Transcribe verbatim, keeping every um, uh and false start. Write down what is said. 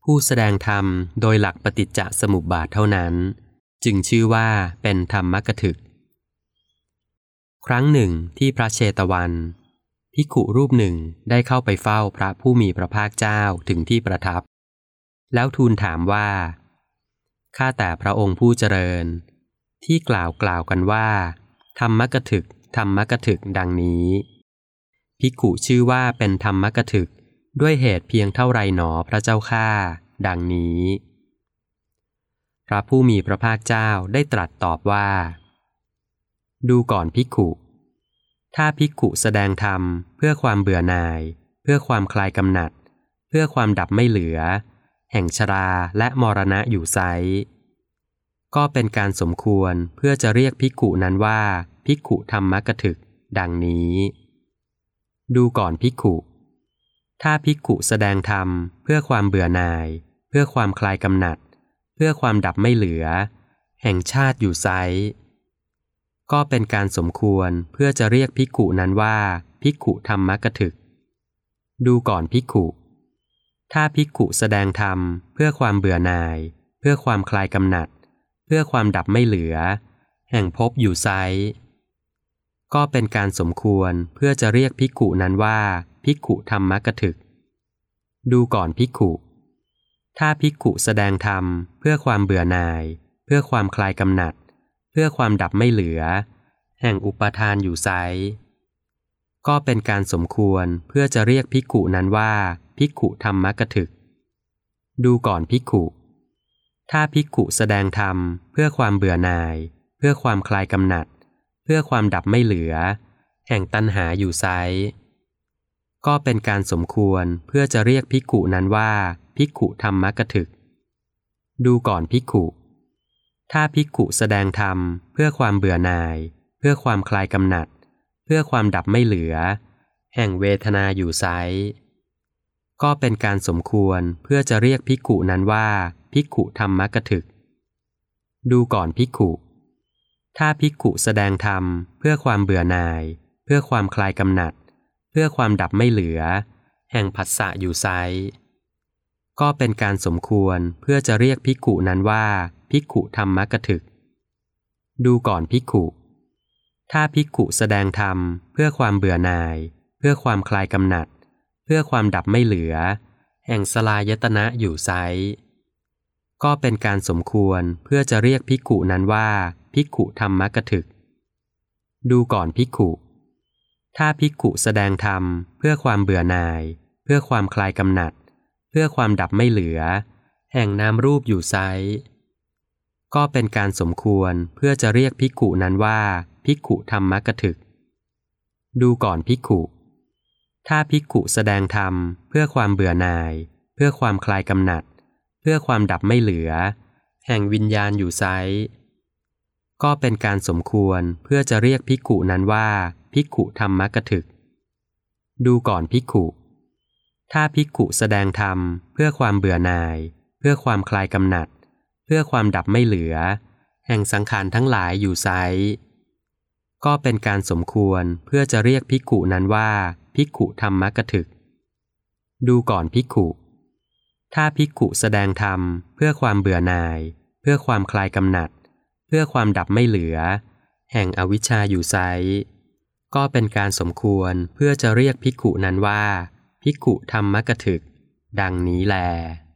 ผู้แสดงธรรมโดยหลักปฏิจจสมุปบาทเท่านั้นจึงชื่อว่าเป็นธรรมกถึกครั้งหนึ่งที่พระเชตวันภิกขุรูปหนึ่งได้เข้าไปเฝ้าพระผู้มีพระภาคเจ้าถึงที่ประทับแล้วทูลถามว่าข้าแต่พระองค์ผู้เจริญที่กล่าวกล่าวกันว่าธรรมกถึกธรรมกถึกดังนี้ภิกขุชื่อว่าเป็นธรรมกถึกด้วยเหตุเพียงเท่าไรหนอพระเจ้าข้าดังนี้พระผู้มีพระภาคเจ้าได้ตรัสตอบว่าดูก่อนภิกขุถ้าภิกขุแสดงธรรมเพื่อความเบื่อหน่ายเพื่อความคลายกำหนัดเพื่อความดับไม่เหลือแห่งชราและมรณะอยู่ไซร้ก็เป็นการสมควรเพื่อจะเรียกภิกขุนั้นว่าภิกขุธรรมกถึกดังนี้ดูก่อนภิกขุถ้าภิกขุแสดงธรรมเพื่อความเบื่อหน่ายเพื่อความคลายกำหนัดเพื่อความดับไม่เหลือแห่งชาติอยู่ไซร้ก็เป็นการสมควรเพื่อจะเรียกภิกขุนั้นว่าภิกขุธรรมกถึกดูก่อนภิกขุถ้าภิกขุแสดงธรรมเพื่อความเบื่อหน่ายเพื่อความคลายกำหนัดเพื่อความดับไม่เหลือแห่งภพอยู่ไซร้ก็เป็นการสมควรเพื่อจะเรียกภิกขุนั้นว่าภิกขุธรรมกถึกดูก่อนภิกขุถ้าภิกขุแสดงธรรมเพื่อความเบื่อหน่ายเพื่อความคลายกำหนัดเพื่อความดับไม่เหลือแห่งอุปาทานอยู่ไซร้ก็เป็นการสมควรเพื่อจะเรียกภิกขุนั้นว่าภิกขุธรรมกถึกดูก่อนภิกขุถ้าภิกขุแสดงธรรมเพื่อความเบื่อหน่ายเพื่อความคลายกำหนัดเพื่อความดับไม่เหลือแห่งตัณหาอยู่ไซร้ก็เป็นการสมควรเพื่อจะเรียกภิกขุนั้นว่าภิกขุธรรมกถึกดูก่อนภิกขุถ้าภิกขุแสดงธรรมเพื่อความเบื่อหน่ายเพื่อความคลายกำหนัดเพื่อความดับไม่เหลือแห่งเวทนาอยู่ไซร้ก็เป็นการสมควรเพื่อจะเรียกภิกขุนั้นว่าภิกขุธรรมกถึกดูก่อนภิกขุถ้าภิกขุแสดงธรรมเพื่อความเบื่อหน่ายเพื่อความคลายกำหนัดเพื่อความดับไม่เหลือแห่งผัสสะอยู่ไซร้ก็เป็นการสมควรเพื่อจะเรียกภิกขุนั้นว่าภิกขุธรรมกถึกดูก่อนภิกขุถ้าภิกขุแสดงธรรมเพื่อความเบื่อหน่ายเพื่อความคลายกำหนัดเพื่อความดับไม่เหลือแห่งสลายตนะอยู่ไซร้ก็เป็นการสมควรเพื่อจะเรียกภิกขุนั้นว่าภิกขุธรรมกถึกดูก่อนภิกขุถ้าภิกขุแสดงธรรมเพื่อความเบื่อหน่ายเพื่อความคลายกำหนัดเพื่อความดับไม่เหลือแห่งนามรูปอยู่ไซร้ก็เป็นการสมควรเพื่อจะเรียกภิกขุนั้นว่าภิกขุธรรมกถึกดูก่อนภิกขุถ้าภิกขุแสดงธรรมเพื่อความเบื่อหน่ายเพื่อความคลายกำหนัดเพื่อความดับไม่เหลือแห่งวิญญาณอยู่ไซร้ก็เป็นการสมควรเพื่อจะเรียกภิกขุนั้นว่าภิกขุธรรมกถึกดูก่อนภิกขุถ้าภิกขุแสดงธรรมเพื่อความเบื่อหน่ายเพื่อความคลายกำหนัดเพื่อความดับไม่เหลือแห่งสังขารทั้งหลายอยู่ไซร้ก็เป็นการสมควรเพื่อจะเรียกภิกขุนั้นว่าภิกขุธรรมกถึกดูก่อนภิกขุถ้าภิกขุแสดงธรรมเพื่อความเบื่อหน่ายเพื่อความคลายกำหนัดเพื่อความดับไม่เหลือแห่งอวิชชาอยู่ไซร้ก็เป็นการสมควรเพื่อจะเรียกภิกขุนั้นว่าภิกขุธรรมกถึกดังนี้แล